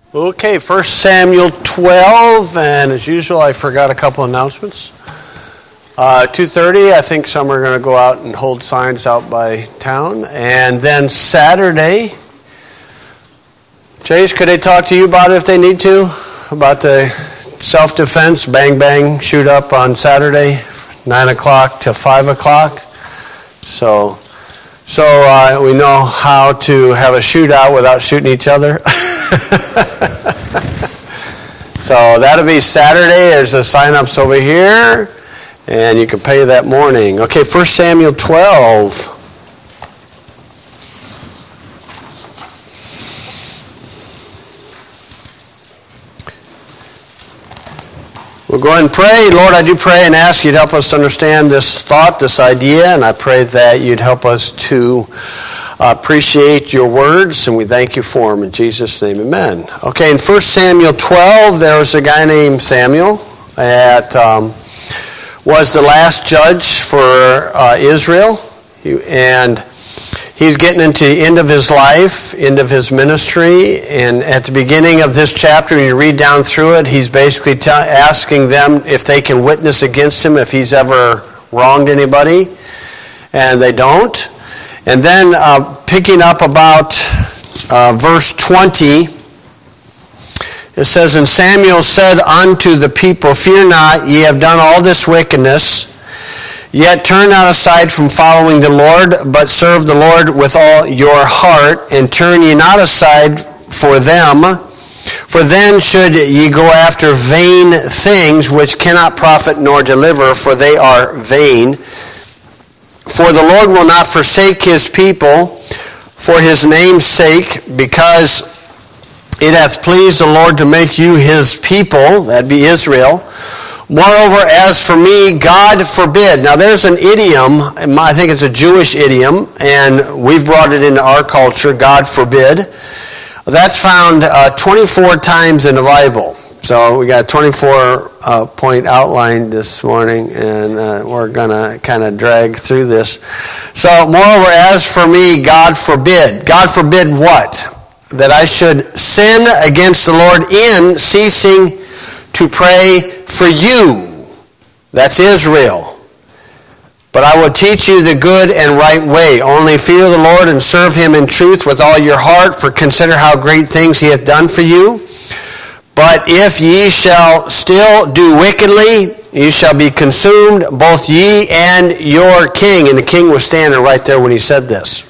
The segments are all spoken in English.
Okay, 1 Samuel 12, and as usual, I forgot a couple announcements. 2:30, I think some are going to go out and hold signs out by town. And then Saturday, Chase, could they talk to you about it if they need to? About the self-defense, bang, bang, shoot up on Saturday, 9 o'clock to 5 o'clock. So we know how to have a shootout without shooting each other. So that'll be Saturday. There's the sign-ups over here, and you can pay that morning. Okay, 1 Samuel 12. We'll go ahead and pray. Lord, I do pray and ask you to help us to understand this thought, this idea, and I pray that you'd help us to appreciate your words, and we thank you for them. In Jesus' name, amen. Okay, in 1 Samuel 12, there was a guy named Samuel that was the last judge for Israel, and he's getting into the end of his life, end of his ministry, and at the beginning of this chapter, when you read down through it, he's basically asking them if they can witness against him if he's ever wronged anybody, and they don't. And then picking up about verse 20, it says, And Samuel said unto the people, Fear not, ye have done all this wickedness, yet turn not aside from following the Lord, but serve the Lord with all your heart, and turn ye not aside for them, for then should ye go after vain things which cannot profit nor deliver, for they are vain. For the Lord will not forsake his people for his name's sake, because it hath pleased the Lord to make you his people, that'd be Israel. Moreover, as for me, God forbid. Now there's an idiom, I think it's a Jewish idiom, and we've brought it into our culture, God forbid. That's found 24 times in the Bible. So we got a 24-point outline this morning, and we're going to kind of drag through this. So, moreover, as for me, God forbid. God forbid what? That I should sin against the Lord in ceasing to pray for you. That's Israel. But I will teach you the good and right way. Only fear the Lord and serve him in truth with all your heart, for consider how great things he hath done for you. But if ye shall still do wickedly, ye shall be consumed, both ye and your king. And the king was standing right there when he said this.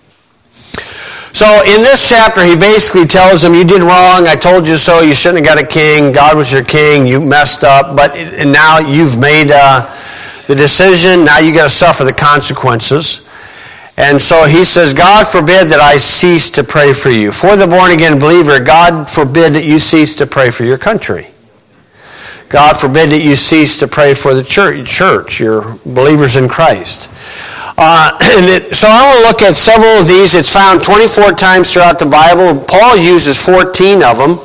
So in this chapter, he basically tells them, you did wrong, I told you so, you shouldn't have got a king, God was your king, you messed up, but now you've made the decision, now you got to suffer the consequences. And so he says, God forbid that I cease to pray for you. For the born-again believer, God forbid that you cease to pray for your country. God forbid that you cease to pray for the church, your believers in Christ. So I want to look at several of these. It's found 24 times throughout the Bible. Paul uses 14 of them.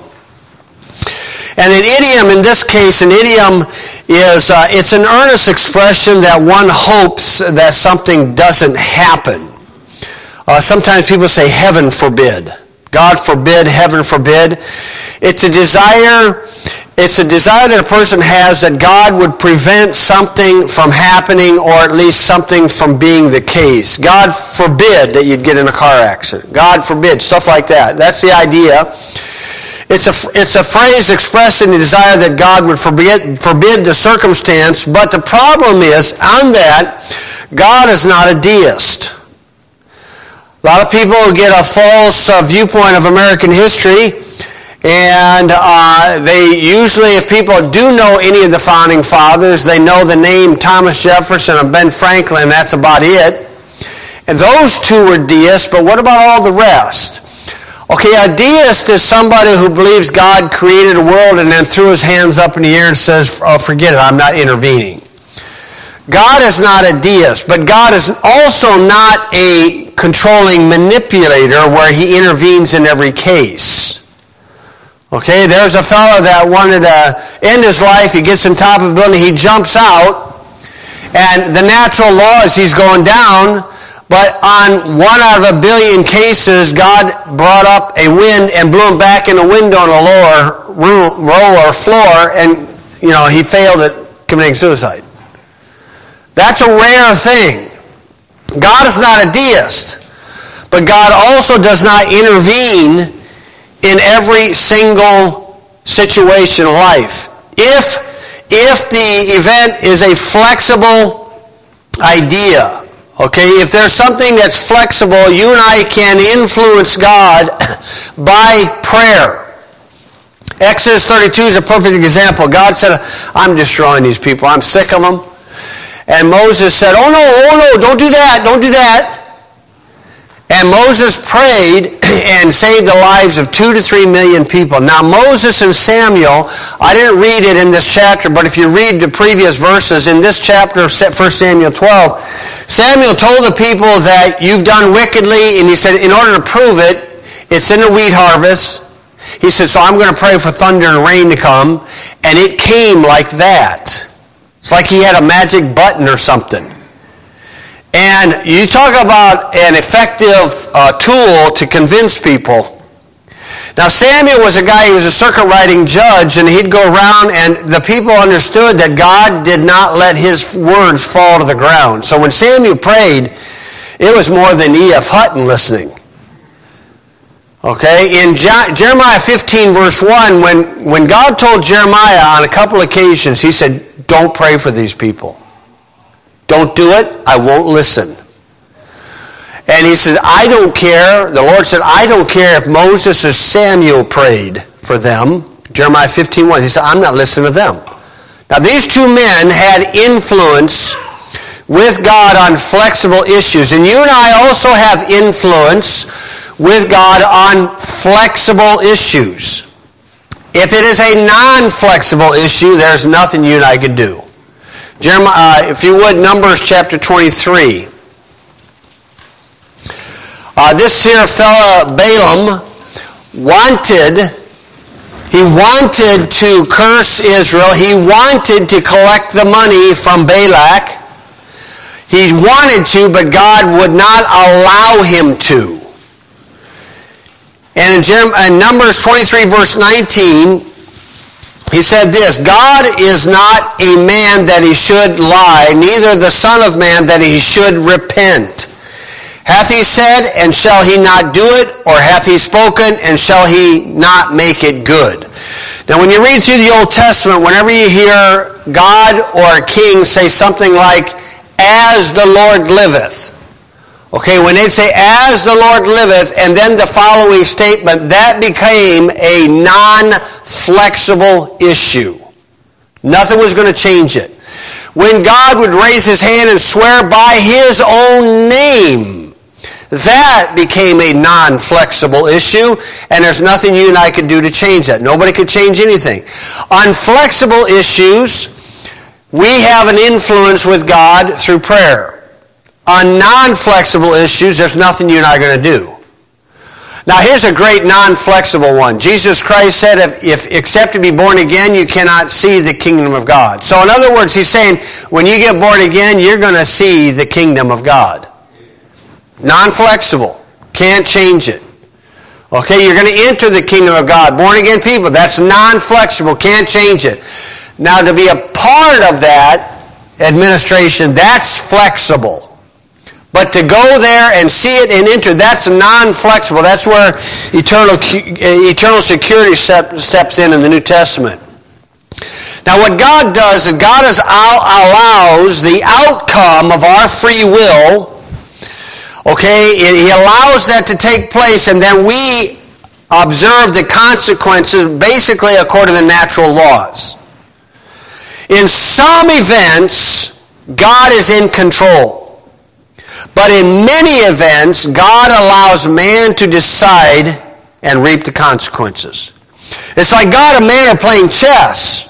And an idiom, in this case, an idiom is, it's an earnest expression that one hopes that something doesn't happen. Sometimes people say, heaven forbid. God forbid, heaven forbid. It's a desire that a person has that God would prevent something from happening, or at least something from being the case. God forbid that you'd get in a car accident. God forbid, stuff like that. That's the idea. It's a phrase expressing the desire that God would forbid the circumstance, but the problem is, on that, God is not a deist. A lot of people get a false viewpoint of American history, and they usually, if people do know any of the founding fathers, they know the name Thomas Jefferson and Ben Franklin, that's about it. And those two were deists, but what about all the rest? Okay, a deist is somebody who believes God created a world and then threw his hands up in the air and says, oh, forget it, I'm not intervening. God is not a deist, but God is also not a controlling manipulator where he intervenes in every case. Okay, there's a fellow that wanted to end his life. He gets on top of a building, he jumps out, and the natural law is he's going down, But on 1 out of a billion cases, God brought up a wind and blew him back in a window on a lower row or floor, and he failed at committing suicide. That's a rare thing. God is not a deist, but God also does not intervene in every single situation of life. If the event is a flexible idea, okay, if there's something that's flexible, you and I can influence God by prayer. Exodus 32 is a perfect example. God said, I'm destroying these people. I'm sick of them. And Moses said, oh no, don't do that, don't do that. And Moses prayed and saved the lives of 2 to 3 million people. Now Moses and Samuel, I didn't read it in this chapter, but if you read the previous verses in this chapter of 1 Samuel 12, Samuel told the people that you've done wickedly, and he said, in order to prove it, it's in the wheat harvest. He said, so I'm going to pray for thunder and rain to come, and it came like that. It's like he had a magic button or something. And you talk about an effective tool to convince people. Now Samuel was a guy, he was a circuit riding judge, and he'd go around and the people understood that God did not let his words fall to the ground. So when Samuel prayed, it was more than E.F. Hutton listening. Okay, in Jeremiah 15 verse 1, when God told Jeremiah on a couple occasions, he said, don't pray for these people. Don't do it, I won't listen. And he says, I don't care. The Lord said, I don't care if Moses or Samuel prayed for them. Jeremiah 15:1. He said, I'm not listening to them. Now these two men had influence with God on flexible issues. And you and I also have influence with God on flexible issues. If it is a non-flexible issue, there's nothing you and I could do. Jeremiah, if you would, Numbers chapter 23. This here fella, Balaam, wanted to curse Israel. He wanted to collect the money from Balak. He wanted to, but God would not allow him to. And in Numbers 23, verse 19, he said this, God is not a man that he should lie, neither the Son of Man that he should repent. Hath he said, and shall he not do it? Or hath he spoken, and shall he not make it good? Now when you read through the Old Testament, whenever you hear God or a king say something like, as the Lord liveth, okay, when they'd say, as the Lord liveth, and then the following statement, that became a non-flexible issue. Nothing was going to change it. When God would raise his hand and swear by his own name, that became a non-flexible issue, and there's nothing you and I could do to change that. Nobody could change anything. On flexible issues, we have an influence with God through prayer. On non-flexible issues, there's nothing you and I are going to do. Now here's a great non-flexible one. Jesus Christ said, if except to be born again, you cannot see the kingdom of God. So in other words, he's saying, when you get born again, you're going to see the kingdom of God. Non-flexible. Can't change it. Okay, you're going to enter the kingdom of God. Born again people, that's non-flexible. Can't change it. Now to be a part of that administration, that's flexible. But to go there and see it and enter, that's non-flexible. That's where eternal security steps in the New Testament. Now what God does is God allows the outcome of our free will, okay, he allows that to take place, and then we observe the consequences basically according to the natural laws. In some events, God is in control. But in many events, God allows man to decide and reap the consequences. It's like God and man are playing chess.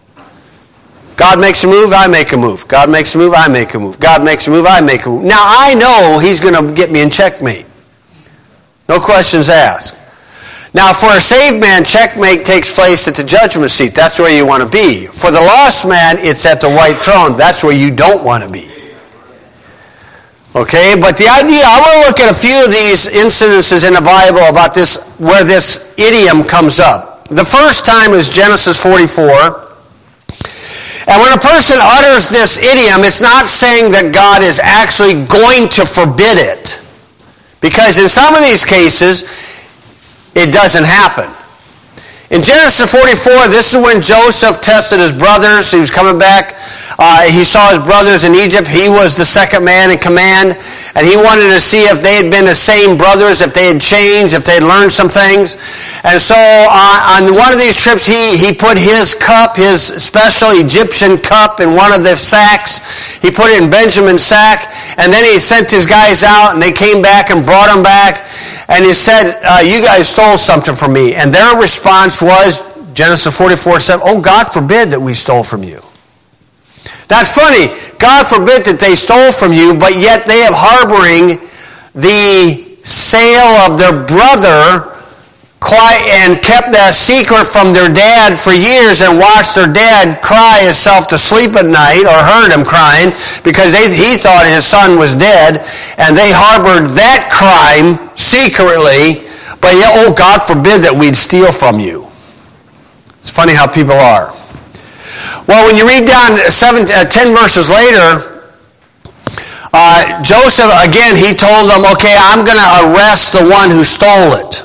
God makes a move, I make a move. God makes a move, I make a move. God makes a move, I make a move. Now I know he's going to get me in checkmate. No questions asked. Now for a saved man, checkmate takes place at the judgment seat. That's where you want to be. For the lost man, it's at the white throne. That's where you don't want to be. Okay, but the idea, I want to look at a few of these incidences in the Bible about this, where this idiom comes up. The first time is Genesis 44. And when a person utters this idiom, it's not saying that God is actually going to forbid it. Because in some of these cases, it doesn't happen. In Genesis 44, this is when Joseph tested his brothers. He was coming back. He saw his brothers in Egypt. He was the second man in command. And he wanted to see if they had been the same brothers, if they had changed, if they had learned some things. And so on one of these trips, he put his cup, his special Egyptian cup, in one of the sacks. He put it in Benjamin's sack. And then he sent his guys out, and they came back and brought him back. And he said, you guys stole something from me. And their response was, Genesis 44 said, oh, God forbid that we stole from you. That's funny. God forbid that they stole from you, but yet they have harboring the sale of their brother and kept that secret from their dad for years and watched their dad cry himself to sleep at night, or heard him crying because he thought his son was dead, and they harbored that crime secretly, but yet, oh, God forbid that we'd steal from you. It's funny how people are. Well, when you read down 10 verses later, Joseph, again, he told them, okay, I'm going to arrest the one who stole it.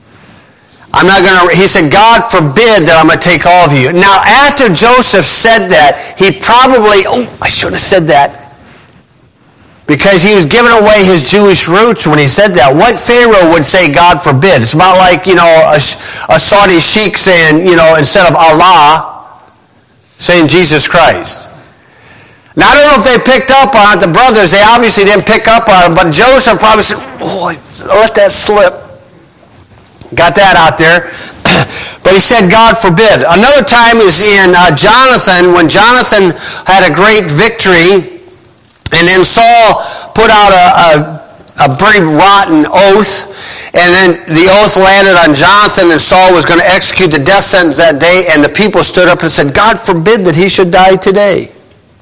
He said, God forbid that I'm going to take all of you. Now, after Joseph said that, he probably, I shouldn't have said that. Because he was giving away his Jewish roots when he said that. What Pharaoh would say, God forbid? It's about like, a Saudi sheikh saying, instead of Allah, saying Jesus Christ. Now, I don't know if they picked up on it. The brothers, they obviously didn't pick up on it, but Joseph probably said, let that slip. Got that out there. But he said, God forbid. Another time is in Jonathan, when Jonathan had a great victory, and then Saul put out a pretty rotten oath, and then the oath landed on Jonathan, and Saul was going to execute the death sentence that day, and the people stood up and said, God forbid that he should die today.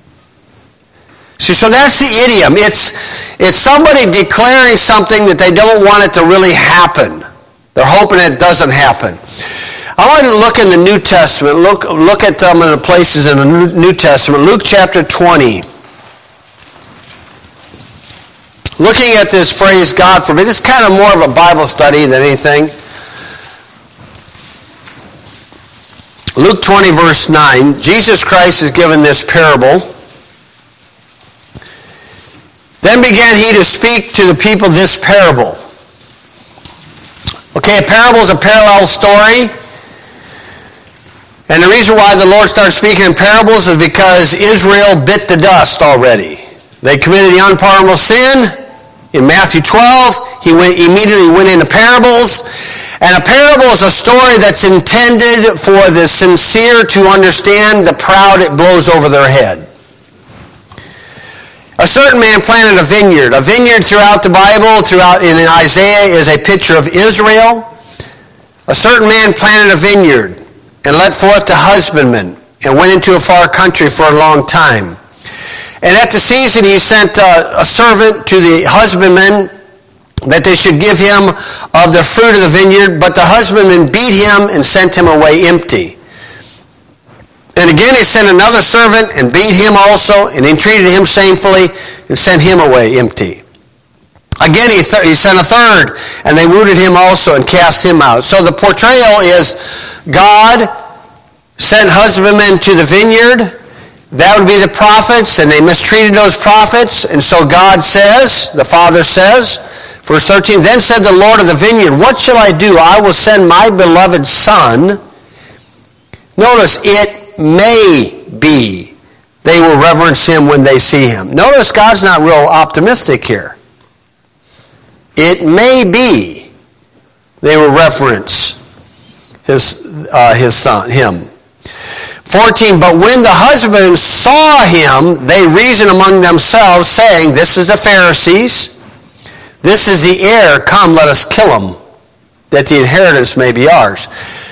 So that's the idiom. It's somebody declaring something that they don't want it to really happen. They're hoping it doesn't happen. I want to look in the New Testament. Look at some of the places in the New Testament. Luke chapter 20. Looking at this phrase, God forbid, it's kind of more of a Bible study than anything. Luke 20, verse 9. Jesus Christ is given this parable. Then began he to speak to the people this parable. Okay, a parable is a parallel story. And the reason why the Lord started speaking in parables is because Israel bit the dust already. They committed the unpardonable sin. In Matthew 12, he immediately went into parables. And a parable is a story that's intended for the sincere to understand, the proud it blows over their head. A certain man planted a vineyard. A vineyard throughout the Bible, in Isaiah, is a picture of Israel. A certain man planted a vineyard and let forth the husbandman and went into a far country for a long time. And at the season he sent a servant to the husbandman that they should give him of the fruit of the vineyard, but the husbandman beat him and sent him away empty. And again he sent another servant and beat him also, and entreated him shamefully and sent him away empty. Again he sent a third, and they wounded him also and cast him out. So the portrayal is God sent husbandmen to the vineyard. That would be the prophets, and they mistreated those prophets. And so God says, the Father says, verse 13, then said the Lord of the vineyard, what shall I do? I will send my beloved Son. Notice, it may be they will reverence him when they see him. Notice God's not real optimistic here. It may be they will reverence his son, him. 14, but when the husband saw him, they reasoned among themselves, saying, this is the Pharisees, this is the heir, come, let us kill him, that the inheritance may be ours.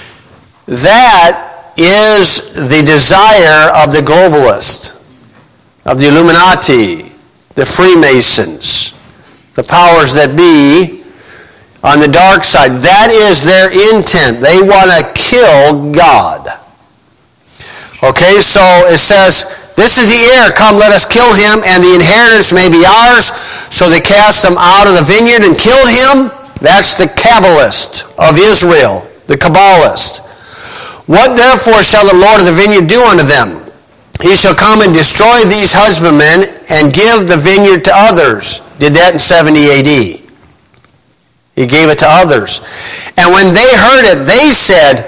That is the desire of the globalist, of the Illuminati, the Freemasons, the powers that be on the dark side. That is their intent. They want to kill God. Okay, so it says, this is the heir. Come, let us kill him, and the inheritance may be ours. So they cast him out of the vineyard and killed him. That's the Kabbalist of Israel, the Kabbalist. What therefore shall the Lord of the vineyard do unto them? He shall come and destroy these husbandmen and give the vineyard to others. Did that in 70 A.D. He gave it to others. And when they heard it, they said,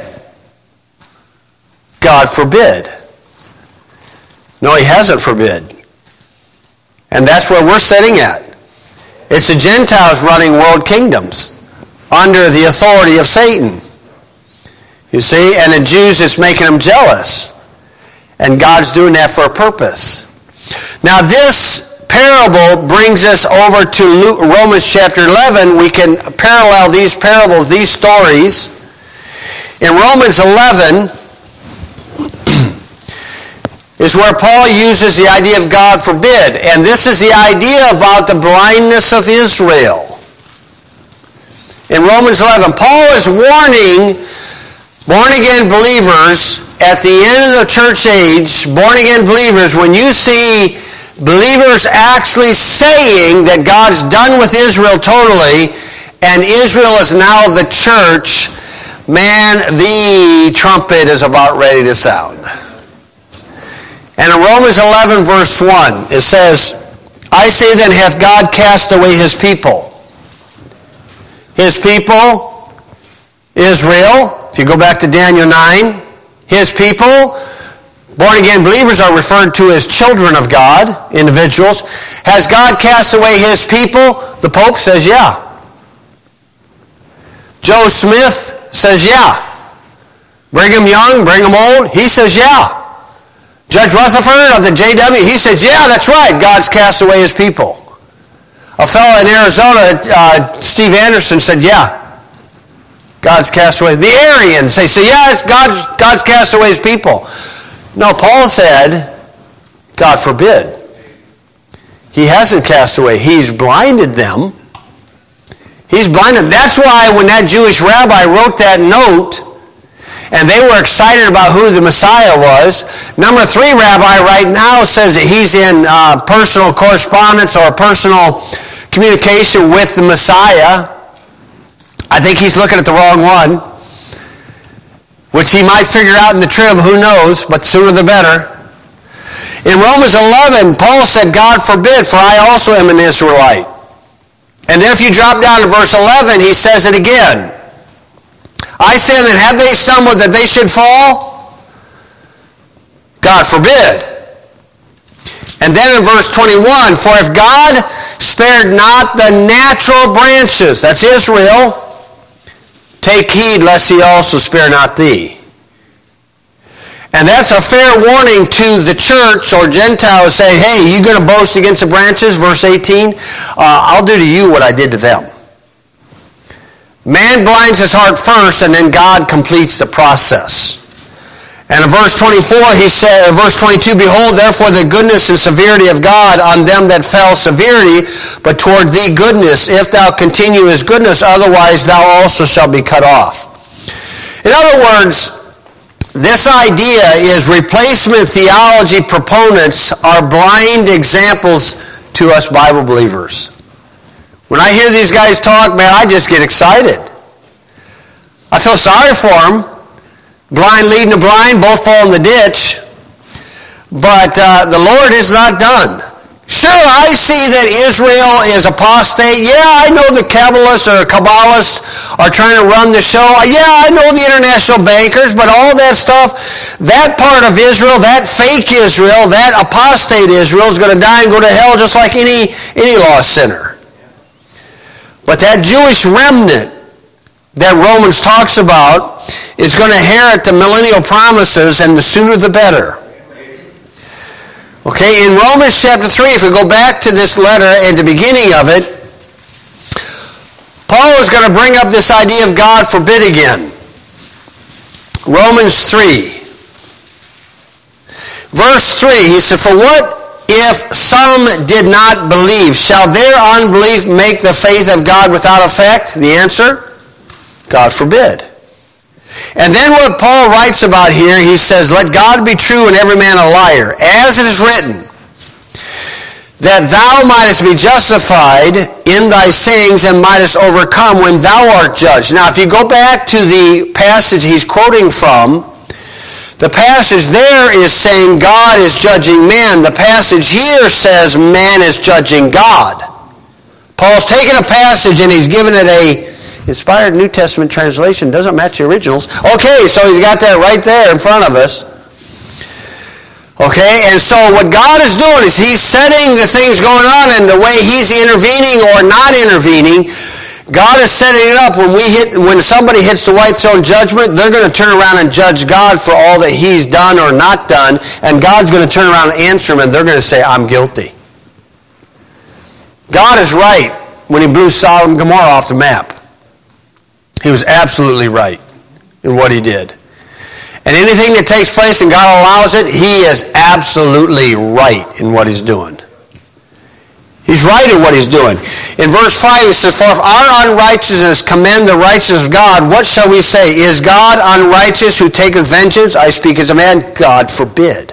God forbid. No, he hasn't forbid. And that's where we're sitting at. It's the Gentiles running world kingdoms under the authority of Satan. You see, and the Jews, it's making them jealous. And God's doing that for a purpose. Now this parable brings us over to Romans chapter 11. We can parallel these parables, these stories. In Romans 11 is where Paul uses the idea of God forbid. And this is the idea about the blindness of Israel. In Romans 11, Paul is warning born-again believers at the end of the church age, born-again believers, when you see believers actually saying that God's done with Israel totally, and Israel is now the church, man, the trumpet is about ready to sound. And in Romans 11, verse 1, it says, I say then, hath God cast away his people? His people, Israel. If you go back to Daniel 9, his people, born-again believers are referred to as children of God, individuals. Has God cast away his people? The Pope says, yeah. Joe Smith says, yeah. Brigham Young, Brigham Old, he says, yeah. Judge Rutherford of the JW, he said, yeah, that's right, God's cast away his people. A fellow in Arizona, Steve Anderson, said, yeah, God's cast away. The Arians, they say, yeah, God's cast away his people. No, Paul said, God forbid. He hasn't cast away. He's blinded them. He's blinded. That's why when that Jewish rabbi wrote that note, and they were excited about who the Messiah was. Number 3 rabbi right now says that he's in personal correspondence or personal communication with the Messiah. I think he's looking at the wrong one, which he might figure out in the trib, who knows, but sooner the better. In Romans 11, Paul said, God forbid, for I also am an Israelite. And then if you drop down to verse 11, he says it again. I say that have they stumbled that they should fall? God forbid. And then in verse 21, for if God spared not the natural branches, that's Israel, take heed lest he also spare not thee. And that's a fair warning to the church or Gentiles saying, hey, you going to boast against the branches? Verse 18, I'll do to you what I did to them. Man blinds his heart first, and then God completes the process. And in verse 24, he said, verse 22, behold, therefore the goodness and severity of God on them that fell severity, but toward thee goodness, if thou continue his goodness, otherwise thou also shalt be cut off. In other words, this idea is replacement theology proponents are blind examples to us Bible believers. When I hear these guys talk, man, I just get excited. I feel sorry for them. Blind leading the blind, both fall in the ditch. But the Lord is not done. Sure, I see that Israel is apostate. Yeah, I know the Kabbalists or Kabbalists are trying to run the show. Yeah, I know the international bankers, but all that stuff, that part of Israel, that fake Israel, that apostate Israel is going to die and go to hell just like any lost sinner. But that Jewish remnant that Romans talks about is going to inherit the millennial promises, and the sooner the better. Okay, in Romans chapter 3, if we go back to this letter and the beginning of it, Paul is going to bring up this idea of God forbid again. Romans 3. Verse 3, he said, for what if some did not believe, shall their unbelief make the faith of God without effect? The answer, God forbid. And then what Paul writes about here, he says, let God be true and every man a liar, as it is written, that thou mightest be justified in thy sayings and mightest overcome when thou art judged. Now, if you go back to the passage he's quoting from, the passage there is saying God is judging man. The passage here says man is judging God. Paul's taken a passage and he's given it a inspired New Testament translation. Doesn't match the originals. Okay, so he's got that right there in front of us. Okay, and so what God is doing is he's setting the things going on, and the way he's intervening or not intervening, God is setting it up. When somebody hits the white throne judgment, they're going to turn around and judge God for all that he's done or not done, and God's going to turn around and answer him, and they're going to say, I'm guilty. God is right when he blew Sodom and Gomorrah off the map. He was absolutely right in what he did. And anything that takes place and God allows it, he is absolutely right in what he's doing. He's right in what he's doing. In verse 5, he says, for if our unrighteousness commend the righteousness of God, what shall we say? Is God unrighteous who taketh vengeance? I speak as a man. God forbid.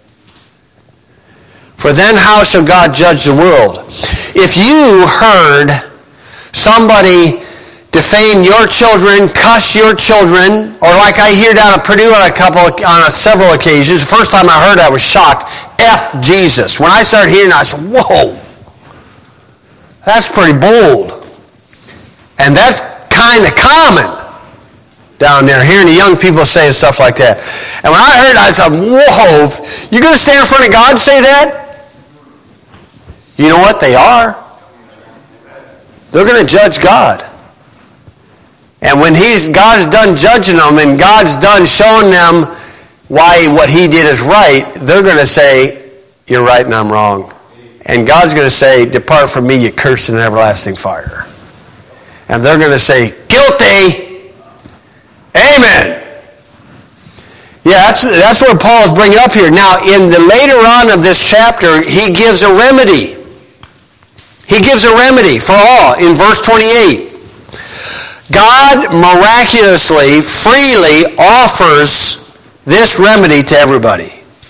For then how shall God judge the world? If you heard somebody defame your children, cuss your children, or like I hear down at Purdue on several occasions. The first time I heard it, I was shocked. F Jesus. When I started hearing it, I said, whoa, that's pretty bold. And that's kind of common down there, hearing the young people saying stuff like that. And when I heard it, I said, whoa, you're going to stand in front of God and say that? You know what? They are. They're going to judge God. And when God's done judging them and God's done showing them why what he did is right, they're going to say, you're right and I'm wrong. And God's going to say, depart from me, you cursed in everlasting fire. And they're going to say, guilty. Amen. Yeah, that's what Paul's bringing up here. Now, in the later on of this chapter, he gives a remedy. He gives a remedy for all in verse 28. God miraculously, freely offers this remedy to everybody.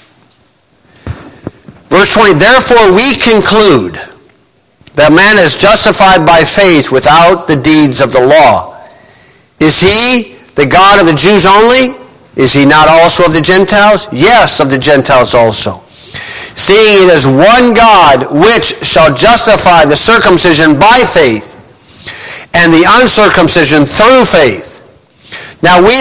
Verse 20, therefore we conclude that man is justified by faith without the deeds of the law. Is he the God of the Jews only? Is he not also of the Gentiles? Yes, of the Gentiles also. Seeing it is one God which shall justify the circumcision by faith, and the uncircumcision through faith. Now do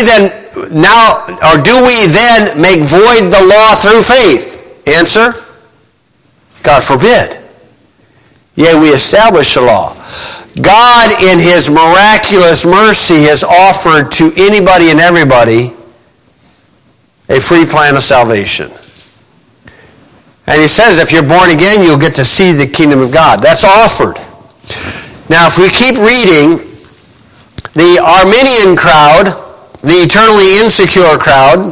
we then make void the law through faith? Answer, God forbid. Yea, we establish the law. God in his miraculous mercy has offered to anybody and everybody a free plan of salvation. And he says if you're born again, you'll get to see the kingdom of God. That's offered. Now, if we keep reading, the Arminian crowd, the eternally insecure crowd,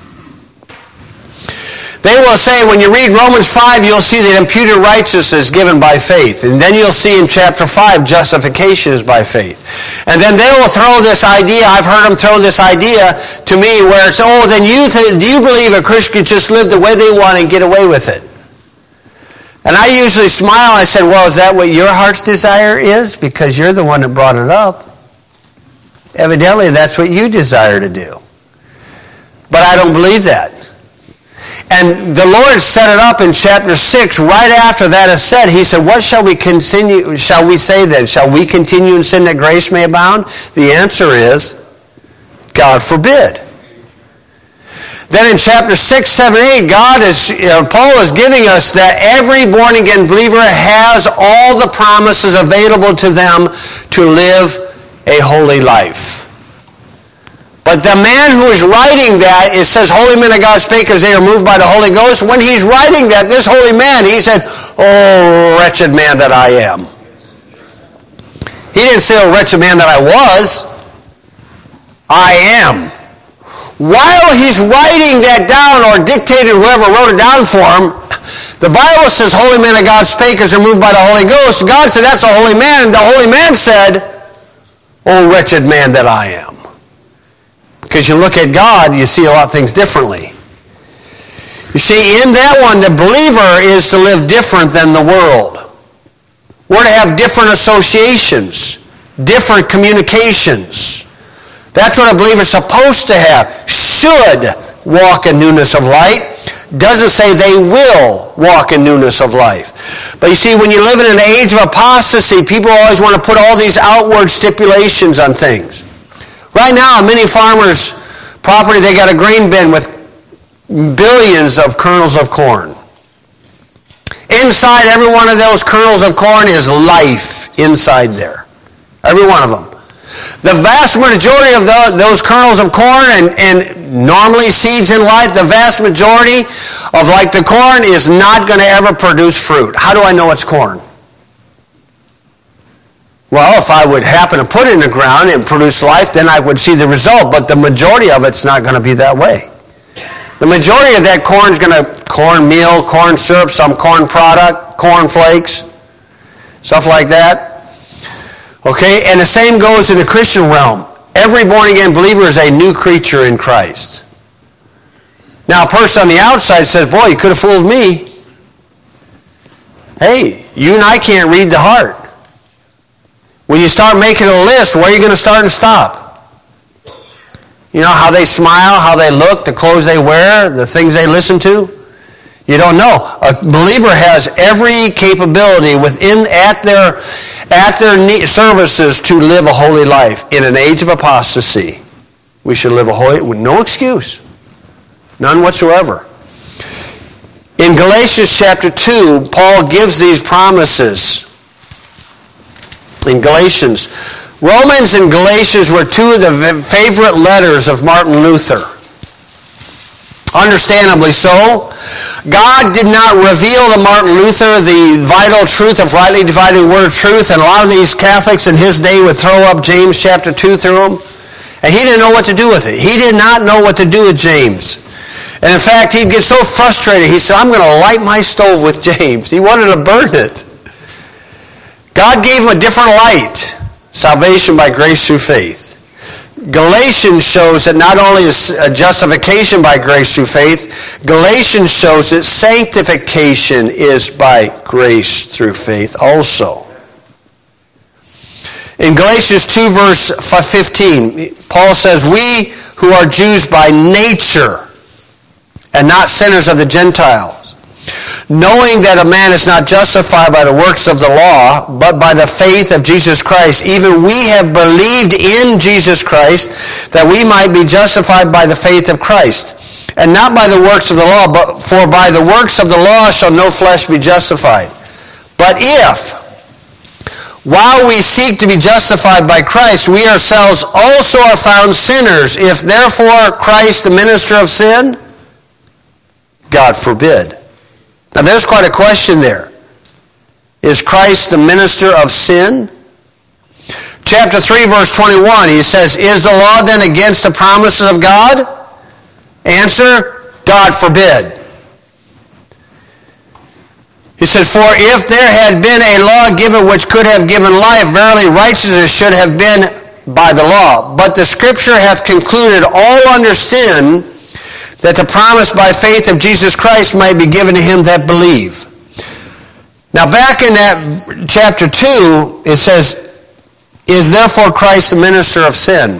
they will say, when you read Romans 5, you'll see that imputed righteousness is given by faith. And then you'll see in chapter 5, justification is by faith. And then they will throw this idea, I've heard them throw this idea to me, where it's, then do you believe a Christian can just live the way they want and get away with it? And I usually smile. I said, well, is that what your heart's desire is? Because you're the one that brought it up. Evidently, that's what you desire to do. But I don't believe that. And the Lord set it up in chapter 6. Right after that is said, he said, what shall we say then? Shall we continue in sin that grace may abound? The answer is, God forbid. Then in chapter 6, 7, 8, Paul is giving us that every born-again believer has all the promises available to them to live a holy life. But the man who is writing that, it says, holy men of God spake as they are moved by the Holy Ghost. When he's writing that, this holy man, he said, oh, wretched man that I am. He didn't say, oh, wretched man that I was. I am. while he's writing that down or dictated whoever wrote it down for him, the Bible says holy men of God spake as are moved by the Holy Ghost. God said, that's a holy man. The holy man said, O wretched man that I am. Because you look at God, you see a lot of things differently. You see, in that one, the believer is to live different than the world. We're to have different associations, different communications. That's what a believer is supposed to have. Should walk in newness of light. Doesn't say they will walk in newness of life. But you see, when you live in an age of apostasy, people always want to put all these outward stipulations on things. Right now, on many farmers' property, they got a grain bin with billions of kernels of corn. Inside every one of those kernels of corn is life inside there. Every one of them. The vast majority of those kernels of corn and normally seeds in life, the vast majority of like the corn is not going to ever produce fruit. How do I know it's corn? Well, if I would happen to put it in the ground and produce life, then I would see the result. But the majority of it's not going to be that way. The majority of that corn is going to cornmeal, corn syrup, some corn product, corn flakes, stuff like that. Okay, and the same goes in the Christian realm. Every born-again believer is a new creature in Christ. Now, a person on the outside says, boy, you could have fooled me. Hey, you and I can't read the heart. When you start making a list, where are you going to start and stop? You know, how they smile, how they look, the clothes they wear, the things they listen to? You don't know. A believer has every capability within at their services to live a holy life. In an age of apostasy, we should live a holy, with no excuse. None whatsoever. In Galatians chapter 2, Paul gives these promises. In Galatians, Romans and Galatians were two of the favorite letters of Martin Luther. Understandably so. God did not reveal to Martin Luther the vital truth of rightly dividing the word of truth, and a lot of these Catholics in his day would throw up James chapter 2 through him, and he didn't know what to do with it. He did not know what to do with James. And in fact, he'd get so frustrated, he said, I'm going to light my stove with James. He wanted to burn it. God gave him a different light. Salvation by grace through faith. Galatians shows that not only is justification by grace through faith, Galatians shows that sanctification is by grace through faith also. In Galatians 2 verse 15, Paul says, we who are Jews by nature and not sinners of the Gentiles, knowing that a man is not justified by the works of the law, but by the faith of Jesus Christ. Even we have believed in Jesus Christ, that we might be justified by the faith of Christ. And not by the works of the law, but for by the works of the law shall no flesh be justified. But if, while we seek to be justified by Christ, we ourselves also are found sinners, if therefore Christ the minister of sin, God forbid. Now there's quite a question there. Is Christ the minister of sin? Chapter 3 verse 21, he says, is the law then against the promises of God? Answer, God forbid. He said, for if there had been a law given which could have given life, verily righteousness should have been by the law. But the Scripture hath concluded all under sin, that the promise by faith of Jesus Christ might be given to him that believe. Now back in that chapter 2, it says, is therefore Christ the minister of sin?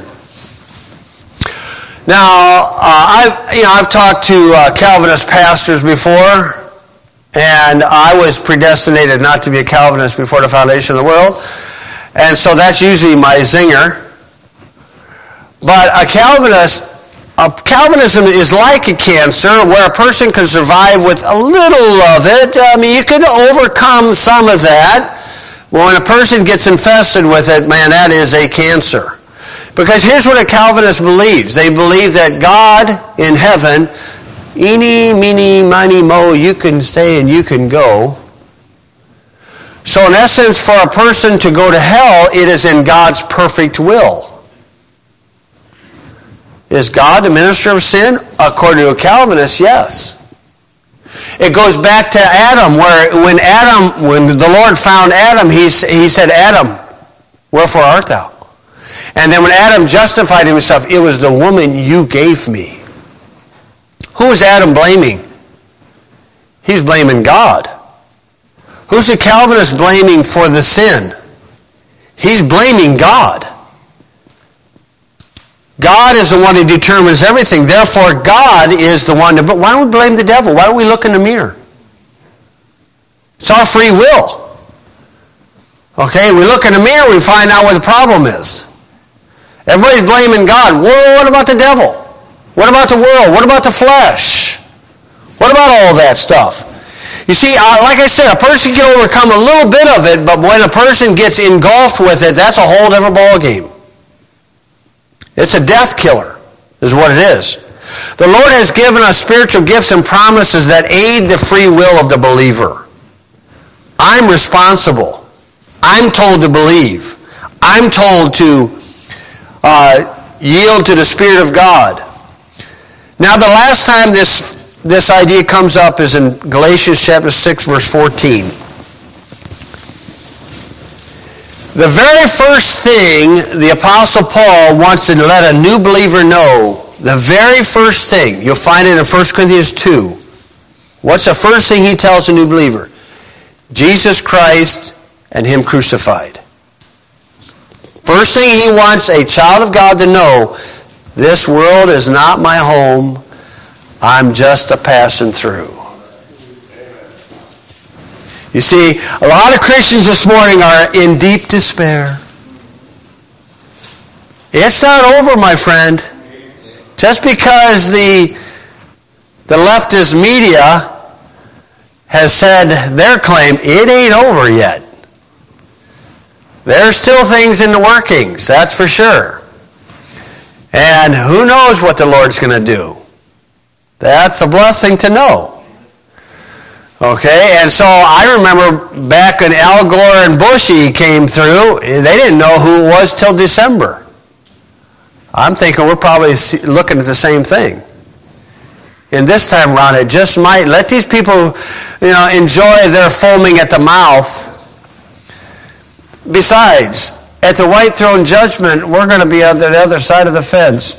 Now, I've talked to Calvinist pastors before, and I was predestinated not to be a Calvinist before the foundation of the world, and so that's usually my zinger. But Calvinism is like a cancer where a person can survive with a little of it. I mean, you can overcome some of that. Well, when a person gets infested with it, man, that is a cancer. Because here's what a Calvinist believes. They believe that God in heaven, eeny, meeny, miny, mo, you can stay and you can go. So in essence, for a person to go to hell, it is in God's perfect will. Is God the minister of sin? According to a Calvinist, yes. It goes back to Adam, where when the Lord found Adam, he said, Adam, wherefore art thou? And then when Adam justified himself, it was the woman you gave me. Who is Adam blaming? He's blaming God. Who's the Calvinist blaming for the sin? He's blaming God. God is the one who determines everything. Therefore, God is the one to... But why don't we blame the devil? Why don't we look in the mirror? It's our free will. Okay, we look in the mirror, we find out what the problem is. Everybody's blaming God. Well, what about the devil? What about the world? What about the flesh? What about all that stuff? You see, like I said, a person can overcome a little bit of it, but when a person gets engulfed with it, that's a whole different ballgame. It's a death killer, is what it is. The Lord has given us spiritual gifts and promises that aid the free will of the believer. I'm responsible. I'm told to believe. I'm told to yield to the Spirit of God. Now, the last time this idea comes up is in Galatians chapter 6, verse 14. The very first thing the Apostle Paul wants to let a new believer know, the very first thing, you'll find it in 1 Corinthians 2. What's the first thing he tells a new believer? Jesus Christ and Him crucified. First thing he wants a child of God to know, this world is not my home. I'm just a passing through. You see, a lot of Christians this morning are in deep despair. It's not over, my friend. Just because the leftist media has said their claim, it ain't over yet. There's still things in the workings, that's for sure. And who knows what the Lord's going to do. That's a blessing to know. Okay, and so I remember back when Al Gore and Bushy came through, they didn't know who it was till December. I'm thinking we're probably looking at the same thing. And this time around, it just might let these people, enjoy their foaming at the mouth. Besides, at the white throne judgment, we're going to be on the other side of the fence.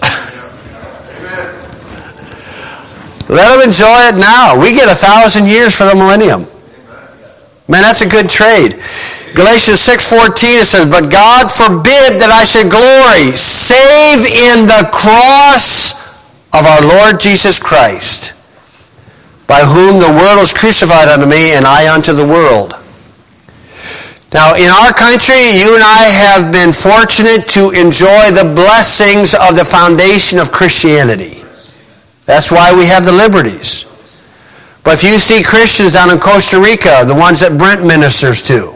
Let them enjoy it now. We get 1,000 years for the millennium. Man, that's a good trade. Galatians 6:14, it says, but God forbid that I should glory, save in the cross of our Lord Jesus Christ, by whom the world is crucified unto me, and I unto the world. Now, in our country, you and I have been fortunate to enjoy the blessings of the foundation of Christianity. That's why we have the liberties. But if you see Christians down in Costa Rica, the ones that Brent ministers to,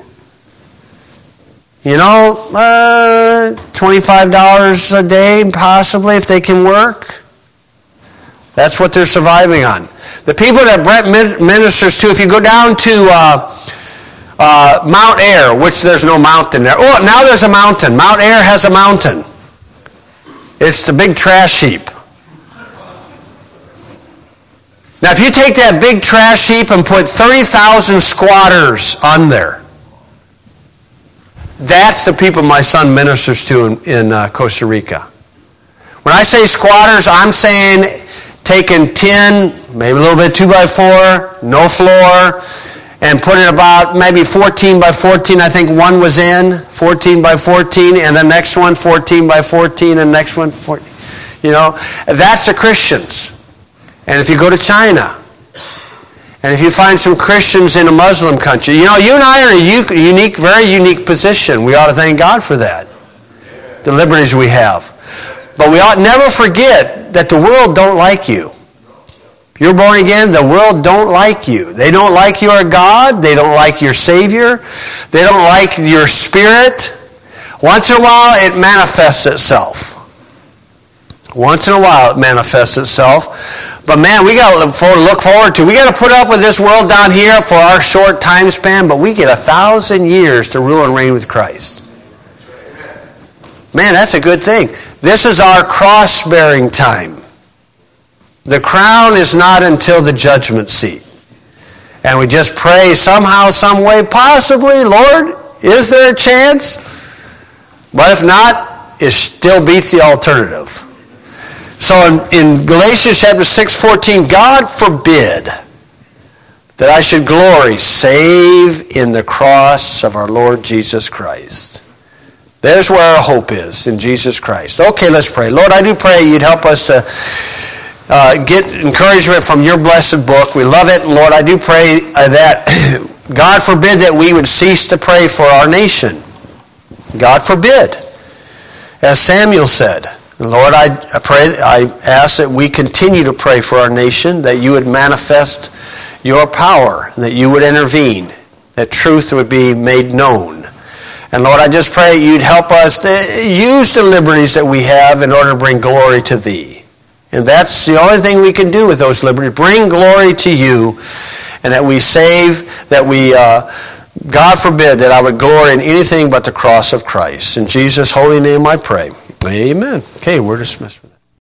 $25 a day possibly if they can work. That's what they're surviving on. The people that Brent ministers to, if you go down to Mount Ayr, which there's no mountain there. Oh, now there's a mountain. Mount Ayr has a mountain. It's the big trash heap. Now, if you take that big trash heap and put 30,000 squatters on there, that's the people my son ministers to in Costa Rica. When I say squatters, I'm saying taking 10, maybe a little bit 2x4, no floor, and put it about maybe 14 by 14. I think one was in, 14 by 14, and the next one 14 by 14, and the next one 14. That's the Christians. And if you go to China, and if you find some Christians in a Muslim country, you and I are in a unique, very unique position. We ought to thank God for that, the liberties we have. But we ought never forget that the world don't like you. If you're born again, the world don't like you. They don't like your God. They don't like your Savior. They don't like your spirit. Once in a while, it manifests itself. Once in a while, it manifests itself. But man, we got to look forward to. We got to put up with this world down here for our short time span, but we get 1,000 years to rule and reign with Christ. Man, that's a good thing. This is our cross-bearing time. The crown is not until the judgment seat. And we just pray somehow, some way, possibly, Lord, is there a chance? But if not, it still beats the alternative. So in Galatians chapter 6:14, God forbid that I should glory save in the cross of our Lord Jesus Christ. There's where our hope is, in Jesus Christ. Okay, let's pray. Lord, I do pray you'd help us to get encouragement from your blessed book. We love it. And Lord, I do pray that God forbid that we would cease to pray for our nation. God forbid. As Samuel said, Lord, I ask that we continue to pray for our nation, that you would manifest your power, that you would intervene, that truth would be made known. And Lord, I just pray you'd help us to use the liberties that we have in order to bring glory to thee. And that's the only thing we can do with those liberties. Bring glory to you, and that we save, that we, God forbid that I would glory in anything but the cross of Christ. In Jesus' holy name I pray. Amen. Okay, we're dismissed with that.